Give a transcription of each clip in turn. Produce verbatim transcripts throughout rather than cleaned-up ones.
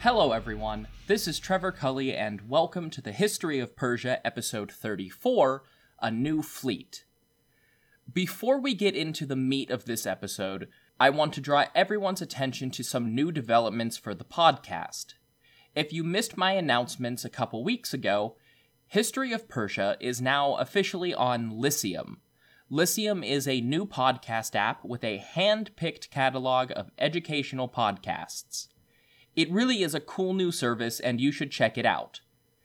Hello everyone, this is Trevor Cully and welcome to the History of Persia episode thirty-four, A New Fleet. Before we get into the meat of this episode, I want to draw everyone's attention to some new developments for the podcast. If you missed my announcements a couple weeks ago, History of Persia is now officially on Lyceum. Lyceum is a new podcast app with a hand-picked catalog of educational podcasts. It really is a cool new service, and you should check it out.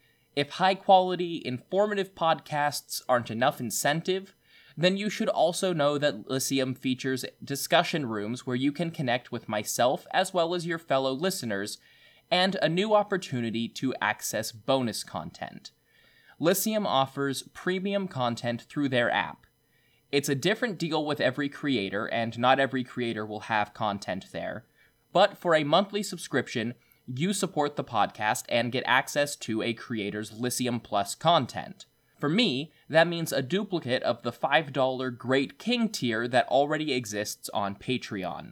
If high-quality, informative podcasts aren't enough incentive, then you should also know that Lyceum features discussion rooms where you can connect with myself as well as your fellow listeners, and a new opportunity to access bonus content. Lyceum offers premium content through their app. It's a different deal with every creator, and not every creator will have content there. But for a monthly subscription, you support the podcast and get access to a creator's Lyceum Plus content. For me, that means a duplicate of the five dollars Great King tier that already exists on Patreon.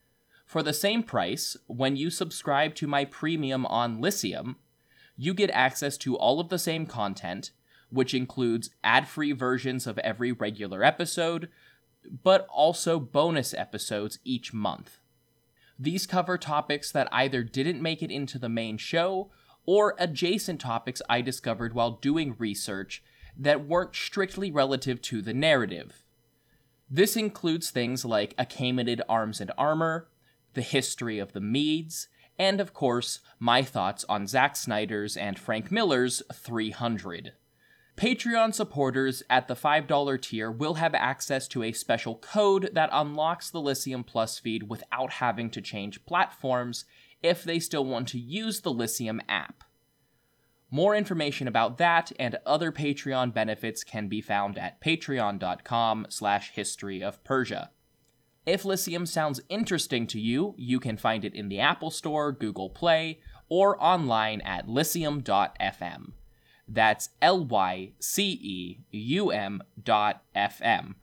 For the same price, when you subscribe to my premium on Lyceum, you get access to all of the same content, which includes ad-free versions of every regular episode, but also bonus episodes each month. These cover topics that either didn't make it into the main show, or adjacent topics I discovered while doing research that weren't strictly relative to the narrative. This includes things like Achaemenid arms and armor, the history of the Medes, and of course, my thoughts on Zack Snyder's and Frank Miller's three hundred. Patreon supporters at the five dollars tier will have access to a special code that unlocks the Lyceum Plus feed without having to change platforms if they still want to use the Lyceum app. More information about that and other Patreon benefits can be found at patreon.com slash history of Persia. If Lyceum sounds interesting to you, you can find it in the Apple Store, Google Play, or online at lyceum dot f m. That's L Y C E U M dot F M.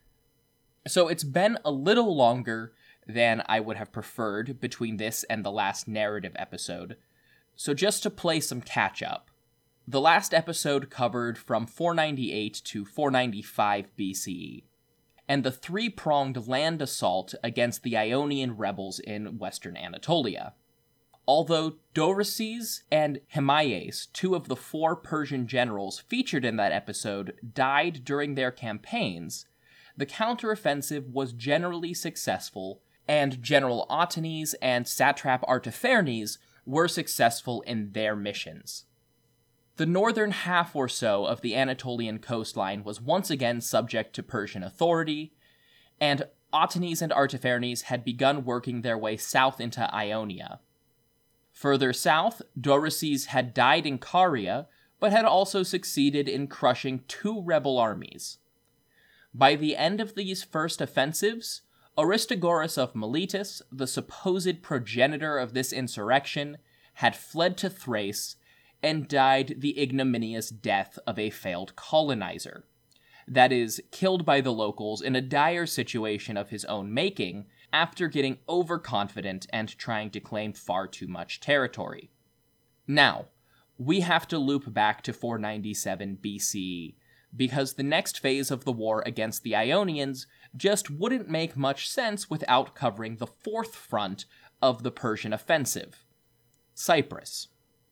So it's been a little longer than I would have preferred between this and the last narrative episode. So just to play some catch-up. The last episode covered from four ninety-eight to four ninety-five B C E, and the three-pronged land assault against the Ionian rebels in western Anatolia. Although Dorices and Himayes, two of the four Persian generals featured in that episode, died during their campaigns, the counteroffensive was generally successful, and General Otanes and Satrap Artaphernes were successful in their missions. The northern half or so of the Anatolian coastline was once again subject to Persian authority, and Otanes and Artaphernes had begun working their way south into Ionia. Further south, Dorices had died in Caria, but had also succeeded in crushing two rebel armies. By the end of these first offensives, Aristagoras of Miletus, the supposed progenitor of this insurrection, had fled to Thrace and died the ignominious death of a failed colonizer. That is, killed by the locals in a dire situation of his own making, after getting overconfident and trying to claim far too much territory. Now, we have to loop back to four ninety-seven B C E, because the next phase of the war against the Ionians just wouldn't make much sense without covering the fourth front of the Persian offensive, Cyprus.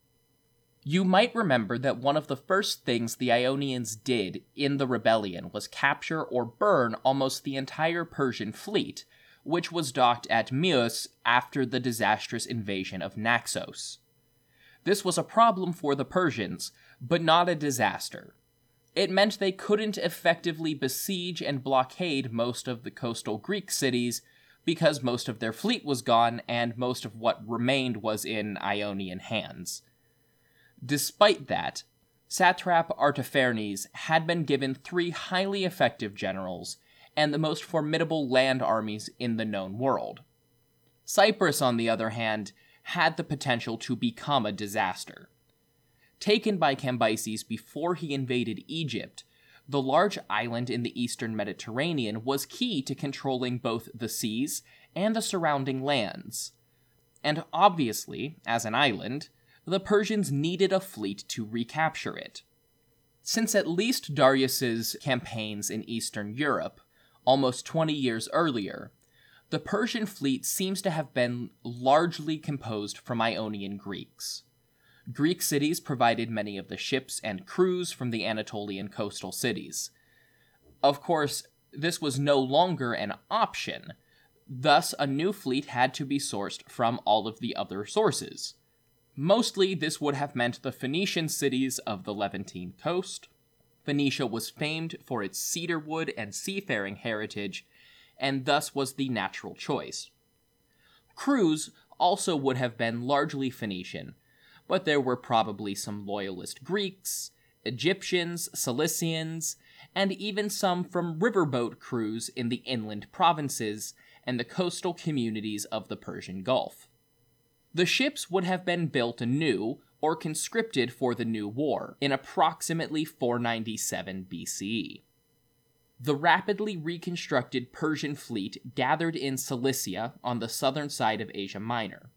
You might remember that one of the first things the Ionians did in the rebellion was capture or burn almost the entire Persian fleet, which was docked at Myus after the disastrous invasion of Naxos. This was a problem for the Persians, but not a disaster. It meant they couldn't effectively besiege and blockade most of the coastal Greek cities because most of their fleet was gone and most of what remained was in Ionian hands. Despite that, Satrap Artaphernes had been given three highly effective generals and the most formidable land armies in the known world. Cyprus, on the other hand, had the potential to become a disaster. Taken by Cambyses before he invaded Egypt, the large island in the eastern Mediterranean was key to controlling both the seas and the surrounding lands. and obviously, as an island, the Persians needed a fleet to recapture it. Since at least Darius's campaigns in Eastern Europe, almost twenty years earlier, the Persian fleet seems to have been largely composed from Ionian Greeks. Greek cities provided many of the ships and crews from the Anatolian coastal cities. Of course, this was no longer an option, thus a new fleet had to be sourced from all of the other sources. Mostly, this would have meant the Phoenician cities of the Levantine coast. Phoenicia was famed for its cedarwood and seafaring heritage, and thus was the natural choice. Crews also would have been largely Phoenician, but there were probably some loyalist Greeks, Egyptians, Cilicians, and even some from riverboat crews in the inland provinces and the coastal communities of the Persian Gulf. The ships would have been built anew or conscripted for the new war in approximately four ninety-seven B C E. The rapidly reconstructed Persian fleet gathered in Cilicia on the southern side of Asia Minor.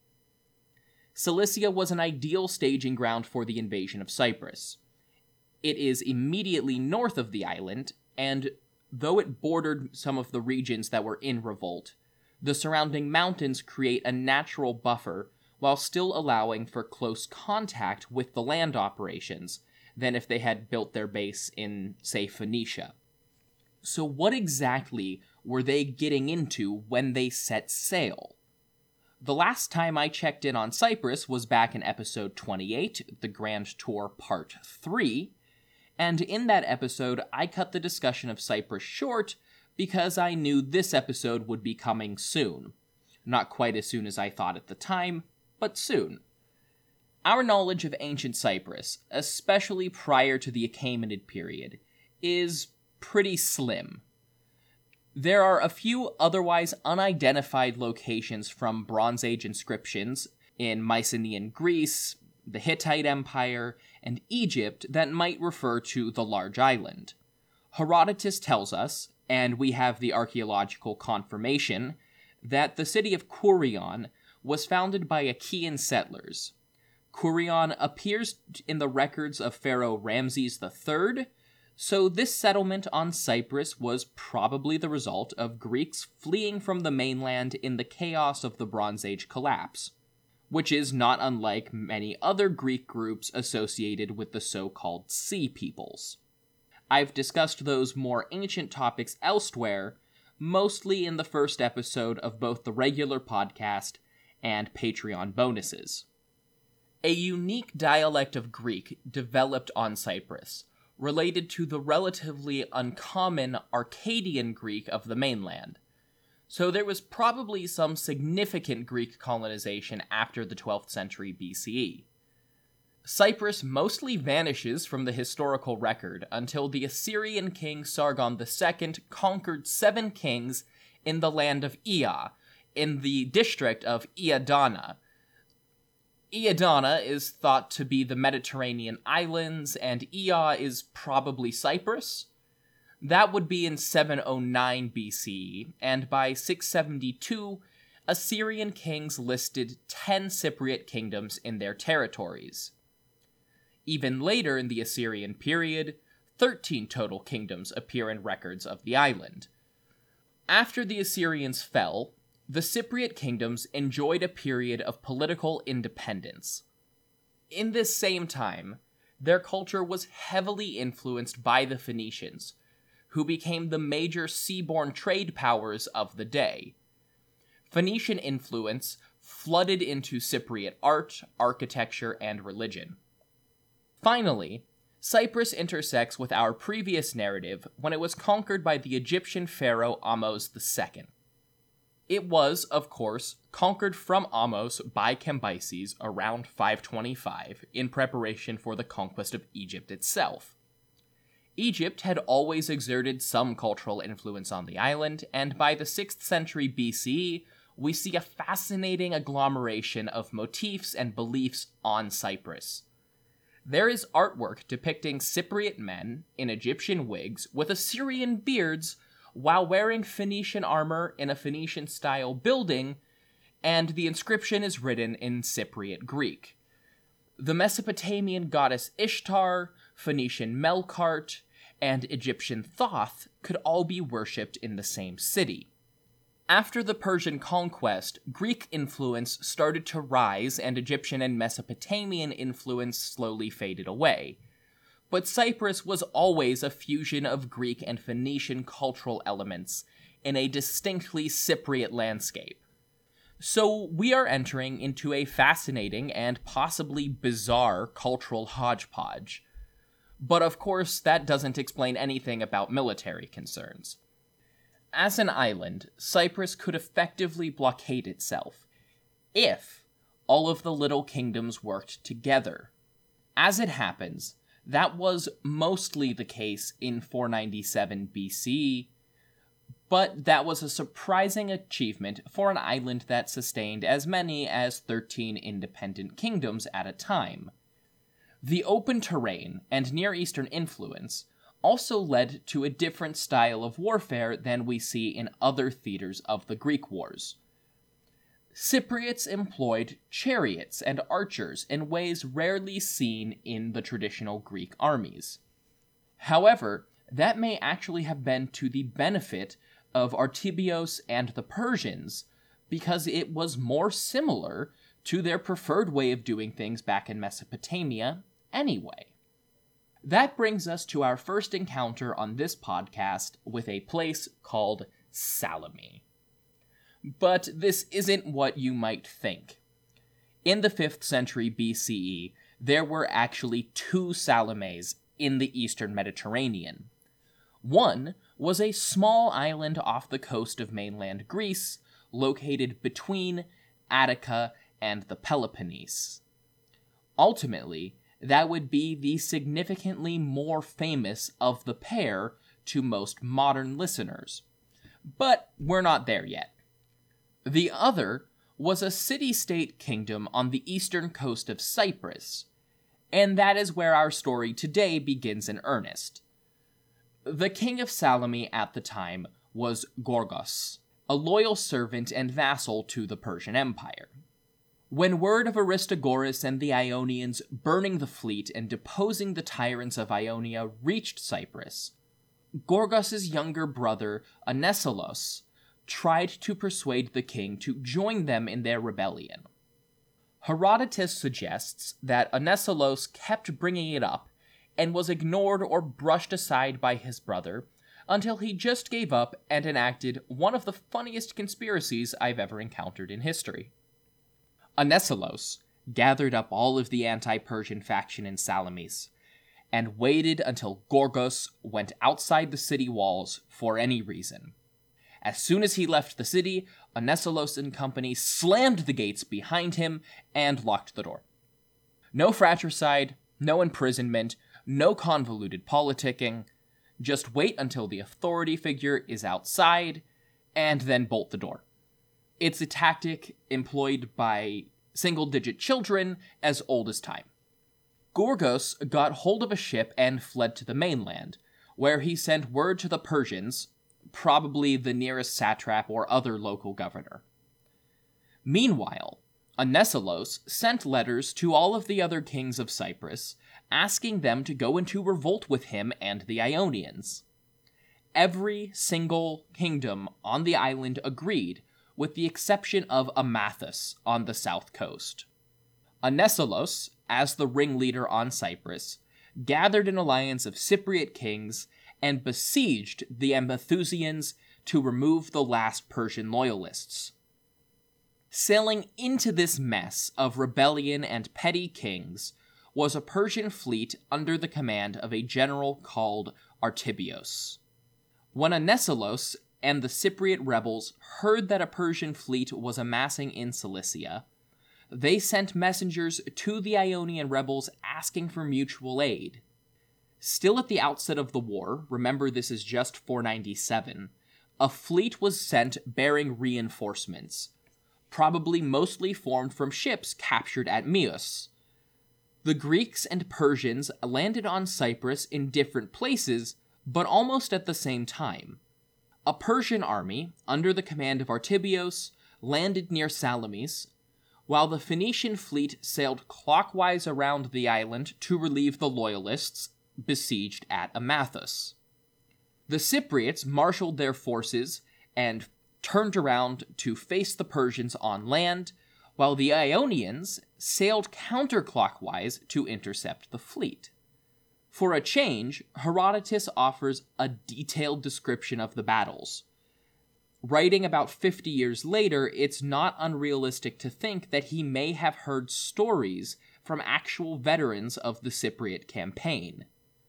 Cilicia was an ideal staging ground for the invasion of Cyprus. It is immediately north of the island, and though it bordered some of the regions that were in revolt, the surrounding mountains create a natural buffer while still allowing for close contact with the land operations than if they had built their base in, say, Phoenicia. So what exactly were they getting into when they set sail? The last time I checked in on Cyprus was back in episode twenty-eight, the Grand Tour Part three, and in that episode I cut the discussion of Cyprus short because I knew this episode would be coming soon. Not quite as soon as I thought at the time, but soon. Our knowledge of ancient Cyprus, especially prior to the Achaemenid period, is pretty slim. There are a few otherwise unidentified locations from Bronze Age inscriptions in Mycenaean Greece, the Hittite Empire, and Egypt that might refer to the large island. Herodotus tells us, and we have the archaeological confirmation, that the city of Kourion was founded by Achaean settlers. Kourion appears in the records of Pharaoh Ramses the Third, so this settlement on Cyprus was probably the result of Greeks fleeing from the mainland in the chaos of the Bronze Age collapse, which is not unlike many other Greek groups associated with the so-called Sea Peoples. I've discussed those more ancient topics elsewhere, mostly in the first episode of both the regular podcast and Patreon bonuses. A unique dialect of Greek developed on Cyprus, related to the relatively uncommon Arcadian Greek of the mainland. So there was probably some significant Greek colonization after the twelfth century B C E. Cyprus mostly vanishes from the historical record until the Assyrian king Sargon the Second conquered seven kings in the land of Ea, in the district of Iadana. Iadana is thought to be the Mediterranean islands, and Ea is probably Cyprus. That would be in seven oh nine B C E, and by six seventy-two, Assyrian kings listed ten Cypriot kingdoms in their territories. Even later in the Assyrian period, thirteen total kingdoms appear in records of the island. After the Assyrians fell, the Cypriot kingdoms enjoyed a period of political independence. In this same time, their culture was heavily influenced by the Phoenicians, who became the major seaborne trade powers of the day. Phoenician influence flooded into Cypriot art, architecture, and religion. Finally, Cyprus intersects with our previous narrative when it was conquered by the Egyptian pharaoh Ahmose the Second. It was, of course, conquered from Ahmose by Cambyses around five twenty-five in preparation for the conquest of Egypt itself. Egypt had always exerted some cultural influence on the island, and by the sixth century B C E, we see a fascinating agglomeration of motifs and beliefs on Cyprus. There is artwork depicting Cypriot men in Egyptian wigs with Assyrian beards while wearing Phoenician armor in a Phoenician-style building, and the inscription is written in Cypriot Greek. The Mesopotamian goddess Ishtar, Phoenician Melkart, and Egyptian Thoth could all be worshipped in the same city. After the Persian conquest, Greek influence started to rise and Egyptian and Mesopotamian influence slowly faded away. But Cyprus was always a fusion of Greek and Phoenician cultural elements in a distinctly Cypriot landscape. So we are entering into a fascinating and possibly bizarre cultural hodgepodge. But of course, that doesn't explain anything about military concerns. As an island, Cyprus could effectively blockade itself, if all of the little kingdoms worked together. As it happens, that was mostly the case in four ninety-seven B C, but that was a surprising achievement for an island that sustained as many as thirteen independent kingdoms at a time. The open terrain and Near Eastern influence also led to a different style of warfare than we see in other theaters of the Greek wars. Cypriots employed chariots and archers in ways rarely seen in the traditional Greek armies. However, that may actually have been to the benefit of Artybios and the Persians, because it was more similar to their preferred way of doing things back in Mesopotamia anyway. That brings us to our first encounter on this podcast with a place called Salome. But this isn't what you might think. In the fifth century B C E, there were actually two Salomes in the eastern Mediterranean. One was a small island off the coast of mainland Greece, located between Attica and the Peloponnese. Ultimately, that would be the significantly more famous of the pair to most modern listeners. But we're not there yet. The other was a city-state kingdom on the eastern coast of Cyprus, and that is where our story today begins in earnest. The king of Salome at the time was Gorgos, a loyal servant and vassal to the Persian Empire. When word of Aristagoras and the Ionians burning the fleet and deposing the tyrants of Ionia reached Cyprus, Gorgos' younger brother, Aneselos, tried to persuade the king to join them in their rebellion. Herodotus suggests that Aneselos kept bringing it up and was ignored or brushed aside by his brother until he just gave up and enacted one of the funniest conspiracies I've ever encountered in history. Aneselos gathered up all of the anti-Persian faction in Salamis and waited until Gorgos went outside the city walls for any reason. As soon as he left the city, Aneselos and company slammed the gates behind him and locked the door. No fratricide, no imprisonment, no convoluted politicking. Just wait until the authority figure is outside, and then bolt the door. It's a tactic employed by single-digit children as old as time. Gorgos got hold of a ship and fled to the mainland, where he sent word to the Persians, probably the nearest satrap or other local governor. Meanwhile, Aneselos sent letters to all of the other kings of Cyprus, asking them to go into revolt with him and the Ionians. Every single kingdom on the island agreed, with the exception of Amathus on the south coast. Aneselos, as the ringleader on Cyprus, gathered an alliance of Cypriot kings and besieged the Amathusians to remove the last Persian loyalists. Sailing into this mess of rebellion and petty kings was a Persian fleet under the command of a general called Artybios. When Aneselos and the Cypriot rebels heard that a Persian fleet was amassing in Cilicia, they sent messengers to the Ionian rebels asking for mutual aid. Still at the outset of the war, remember this is just four ninety-seven, a fleet was sent bearing reinforcements, probably mostly formed from ships captured at Myus. The Greeks and Persians landed on Cyprus in different places, but almost at the same time. A Persian army, under the command of Artybios, landed near Salamis, while the Phoenician fleet sailed clockwise around the island to relieve the loyalists besieged at Amathus. The Cypriots marshaled their forces and turned around to face the Persians on land, while the Ionians sailed counterclockwise to intercept the fleet. For a change, Herodotus offers a detailed description of the battles. Writing about fifty years later, it's not unrealistic to think that he may have heard stories from actual veterans of the Cypriot campaign.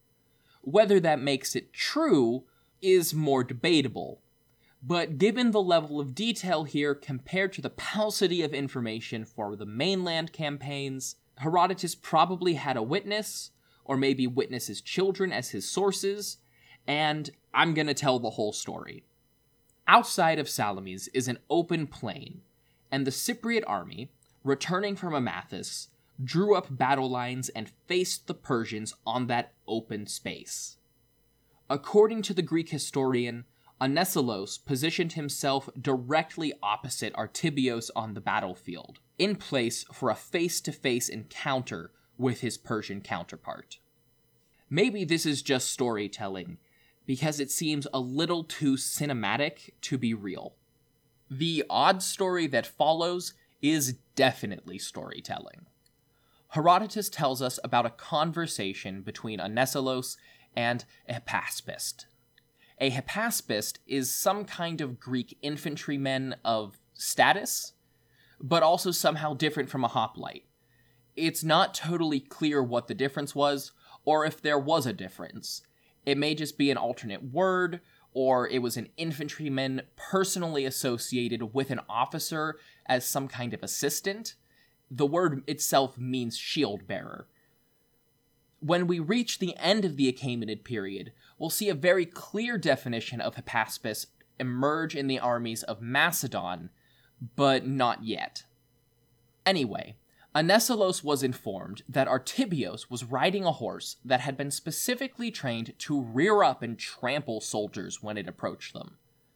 Whether that makes it true is more debatable, but given the level of detail here compared to the paucity of information for the mainland campaigns, Herodotus probably had a witness, or maybe witnesses' children as his sources, and I'm gonna tell the whole story. Outside of Salamis is an open plain, and the Cypriot army, returning from Amathus, drew up battle lines and faced the Persians on that open space. According to the Greek historian, Onesilos positioned himself directly opposite Artybios on the battlefield, in place for a face-to-face encounter with his Persian counterpart. Maybe this is just storytelling, because it seems a little too cinematic to be real. The odd story that follows is definitely storytelling. Herodotus tells us about a conversation between Onesilos and a Hypaspist. A Hypaspist is some kind of Greek infantryman of status, but also somehow different from a hoplite. It's not totally clear what the difference was, or if there was a difference. It may just be an alternate word, or it was an infantryman personally associated with an officer as some kind of assistant. The word itself means shield bearer. When we reach the end of the Achaemenid period, we'll see a very clear definition of Hypaspis emerge in the armies of Macedon, but not yet. Anyway, Onesilos was informed that Artybios was riding a horse that had been specifically trained to rear up and trample soldiers when it approached them.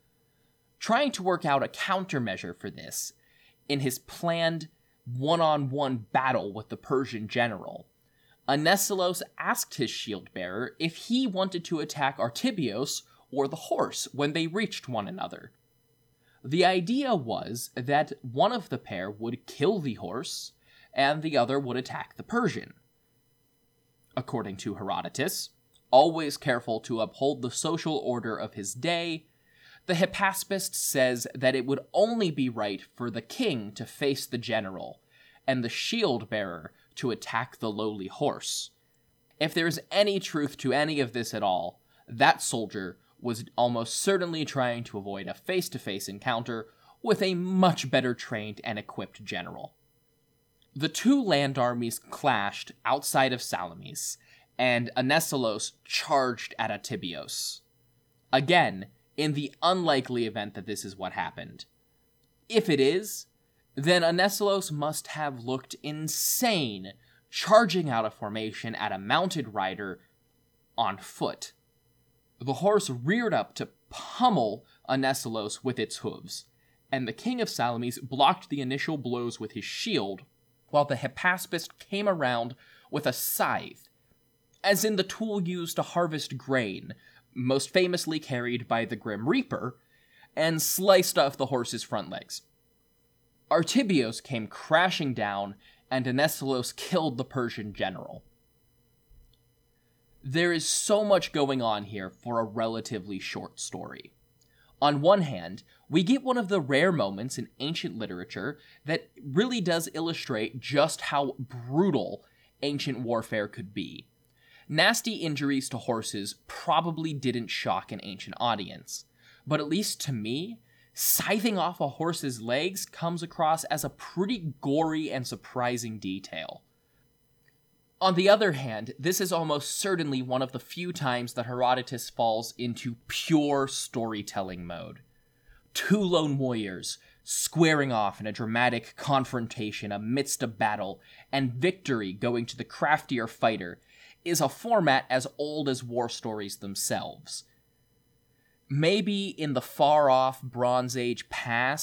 Trying to work out a countermeasure for this, in his planned one-on-one battle with the Persian general, Onesilos asked his shield-bearer if he wanted to attack Artybios or the horse when they reached one another. The idea was that one of the pair would kill the horse, and the other would attack the Persian. According to Herodotus, always careful to uphold the social order of his day, the Hypaspist says that it would only be right for the king to face the general, and the shield-bearer to attack the lowly horse. If there's any truth to any of this at all, that soldier was almost certainly trying to avoid a face-to-face encounter with a much better trained and equipped general. The two land armies clashed outside of Salamis, and Onesilos charged at Artybios. Again, in the unlikely event that this is what happened. If it is, then Onesilos must have looked insane, charging out of formation at a mounted rider on foot. The horse reared up to pummel Onesilos with its hooves, and the king of Salamis blocked the initial blows with his shield, while the Hypaspist came around with a scythe, as in the tool used to harvest grain, most famously carried by the Grim Reaper, and sliced off the horse's front legs. Artybios came crashing down, and Onesilos killed the Persian general. There is so much going on here for a relatively short story. On one hand, we get one of the rare moments in ancient literature that really does illustrate just how brutal ancient warfare could be. Nasty injuries to horses probably didn't shock an ancient audience, but at least to me, scything off a horse's legs comes across as a pretty gory and surprising detail. On the other hand, this is almost certainly one of the few times that Herodotus falls into pure storytelling mode. Two lone warriors squaring off in a dramatic confrontation amidst a battle, and victory going to the craftier fighter, is a format as old as war stories themselves. Maybe in the far-off Bronze Age past,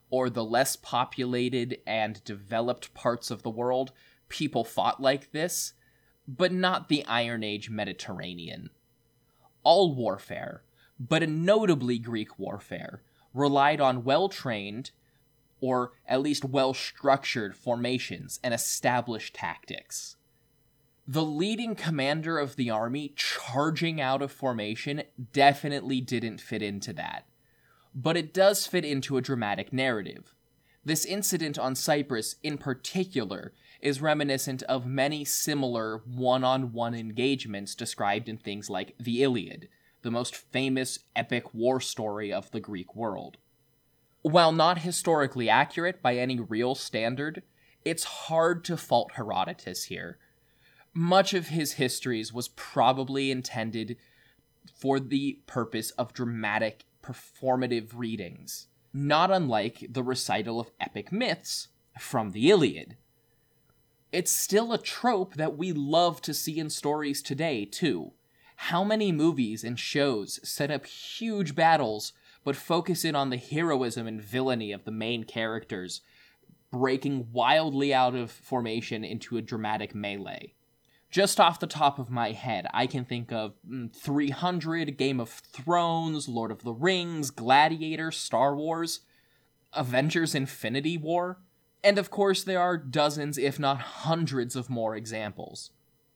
or the less populated and developed parts of the world, people fought like this, but not the Iron Age Mediterranean. All warfare, but notably Greek warfare, relied on well-trained, or at least well-structured formations and established tactics. The leading commander of the army charging out of formation definitely didn't fit into that, but it does fit into a dramatic narrative. This incident on Cyprus in particular is reminiscent of many similar one-on-one engagements described in things like the Iliad, the most famous epic war story of the Greek world. While not historically accurate by any real standard, it's hard to fault Herodotus here. Much of his histories was probably intended for the purpose of dramatic, performative readings, not unlike the recital of epic myths from the Iliad. It's still a trope that we love to see in stories today, too. How many movies and shows set up huge battles, but focus in on the heroism and villainy of the main characters, breaking wildly out of formation into a dramatic melee? Just off the top of my head, I can think of three hundred, Game of Thrones, Lord of the Rings, Gladiator, Star Wars, Avengers Infinity War, and of course there are dozens, if not hundreds of more examples.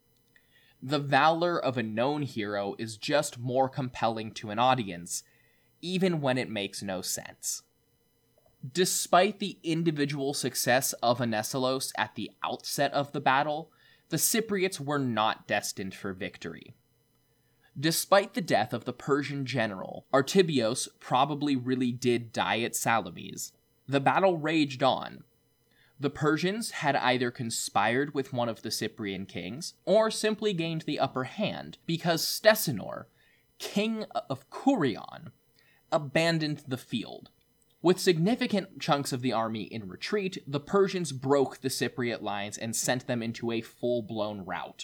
The valor of a known hero is just more compelling to an audience, even when it makes no sense. Despite the individual success of Anesiolos at the outset of the battle, the Cypriots were not destined for victory. Despite the death of the Persian general, Artybios probably really did die at Salamis. The battle raged on. The Persians had either conspired with one of the Cyprian kings, or simply gained the upper hand, because Stesanor, king of Kourion, abandoned the field. With significant chunks of the army in retreat, the Persians broke the Cypriot lines and sent them into a full-blown rout.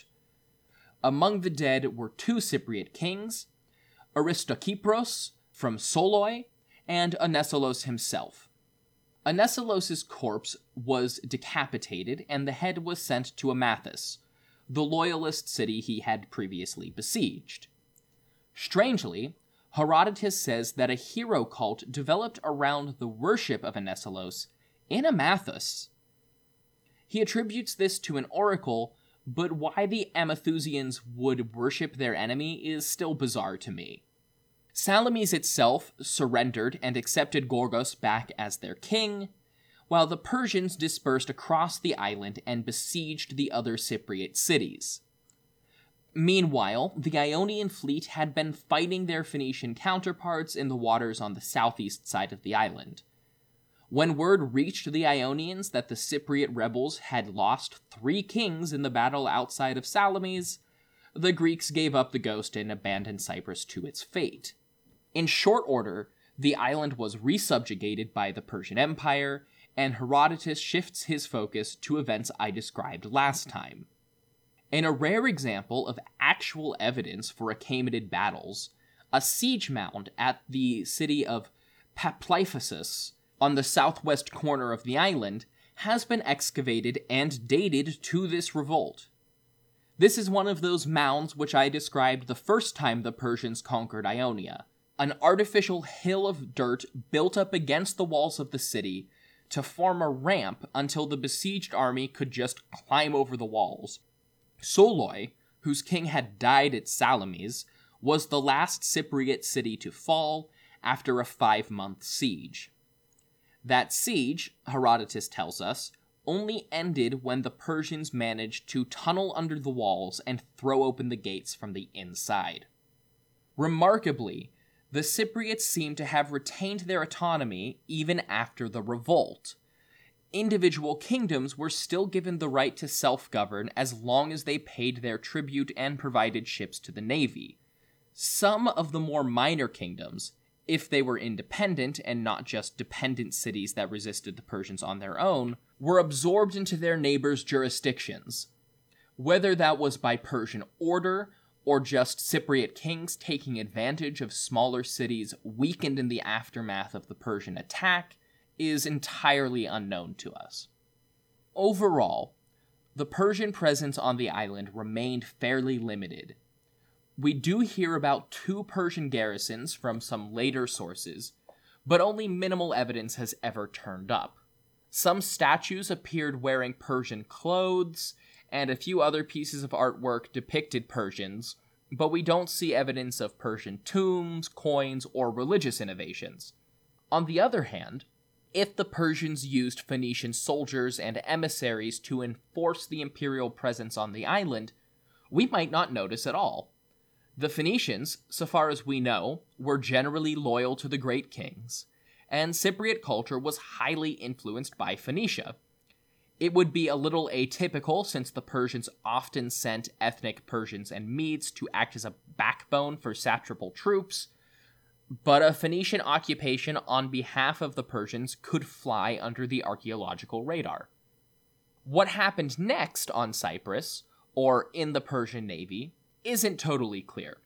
Among the dead were two Cypriot kings, Aristokypros from Soloi, and Anesiolos himself. Anesiolos' corpse was decapitated, and the head was sent to Amathus, the loyalist city he had previously besieged. Strangely, Herodotus says that a hero cult developed around the worship of Anesiolos in Amathus. He attributes this to an oracle, but why the Amathusians would worship their enemy is still bizarre to me. Salamis itself surrendered and accepted Gorgos back as their king, while the Persians dispersed across the island and besieged the other Cypriot cities. Meanwhile, the Ionian fleet had been fighting their Phoenician counterparts in the waters on the southeast side of the island. When word reached the Ionians that the Cypriot rebels had lost three kings in the battle outside of Salamis, the Greeks gave up the ghost and abandoned Cyprus to its fate. In short order, the island was resubjugated by the Persian Empire, and Herodotus shifts his focus to events I described last time. In a rare example of actual evidence for Achaemenid battles, a siege mound at the city of Paplyphosus, on the southwest corner of the island, has been excavated and dated to this revolt. This is one of those mounds which I described the first time the Persians conquered Ionia, an artificial hill of dirt built up against the walls of the city to form a ramp until the besieged army could just climb over the walls. Soloi, whose king had died at Salamis, was the last Cypriot city to fall after a five-month siege. That siege, Herodotus tells us, only ended when the Persians managed to tunnel under the walls and throw open the gates from the inside. Remarkably, the Cypriots seem to have retained their autonomy even after the revolt. Individual kingdoms were still given the right to self-govern as long as they paid their tribute and provided ships to the navy. Some of the more minor kingdoms, if they were independent and not just dependent cities that resisted the Persians on their own, were absorbed into their neighbors' jurisdictions. Whether that was by Persian order, or just Cypriot kings taking advantage of smaller cities weakened in the aftermath of the Persian attack, is entirely unknown to us. Overall, the Persian presence on the island remained fairly limited. We do hear about two Persian garrisons from some later sources, but only minimal evidence has ever turned up. Some statues appeared wearing Persian clothes, and a few other pieces of artwork depicted Persians, but we don't see evidence of Persian tombs, coins, or religious innovations. On the other hand, if the Persians used Phoenician soldiers and emissaries to enforce the imperial presence on the island, we might not notice at all. The Phoenicians, so far as we know, were generally loyal to the great kings, and Cypriot culture was highly influenced by Phoenicia. It would be a little atypical since the Persians often sent ethnic Persians and Medes to act as a backbone for satrapal troops, but a Phoenician occupation on behalf of the Persians could fly under the archaeological radar. What happened next on Cyprus, or in the Persian navy, isn't totally clear.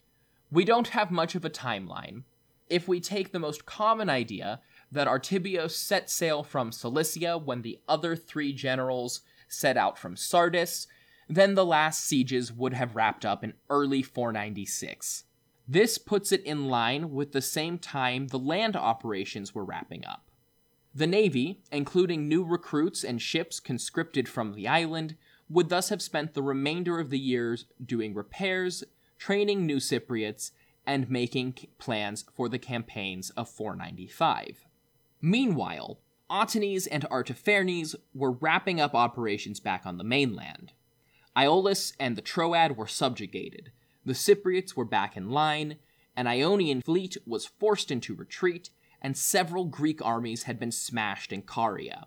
We don't have much of a timeline. If we take the most common idea that Artybios set sail from Cilicia when the other three generals set out from Sardis, then the last sieges would have wrapped up in early four ninety-six. This puts it in line with the same time the land operations were wrapping up. The navy, including new recruits and ships conscripted from the island, would thus have spent the remainder of the years doing repairs, training new Cypriots, and making plans for the campaigns of four ninety-five. Meanwhile, Otanes and Artaphernes were wrapping up operations back on the mainland. Aeolus and the Troad were subjugated, the Cypriots were back in line, an Ionian fleet was forced into retreat, and several Greek armies had been smashed in Caria.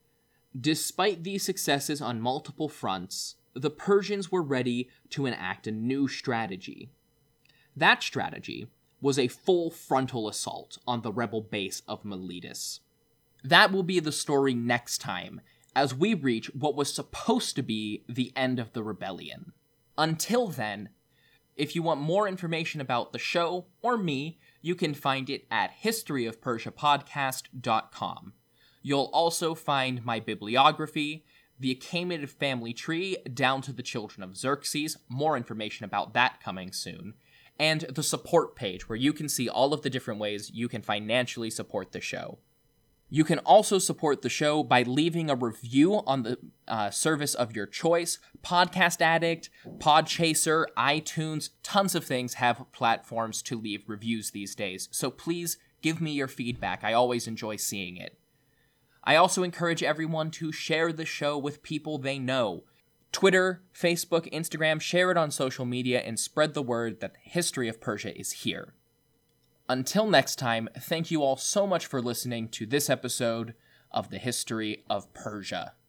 Despite these successes on multiple fronts, the Persians were ready to enact a new strategy. That strategy was a full frontal assault on the rebel base of Miletus. That will be the story next time, as we reach what was supposed to be the end of the rebellion. Until then, if you want more information about the show or me, you can find it at history of persia podcast dot com. You'll also find my bibliography, the Achaemenid family tree down to the children of Xerxes, more information about that coming soon, and the support page where you can see all of the different ways you can financially support the show. You can also support the show by leaving a review on the uh, service of your choice. Podcast Addict, Podchaser, iTunes, tons of things have platforms to leave reviews these days, so please give me your feedback. I always enjoy seeing it. I also encourage everyone to share the show with people they know. Twitter, Facebook, Instagram, share it on social media and spread the word that the history of Persia is here. Until next time, thank you all so much for listening to this episode of the History of Persia.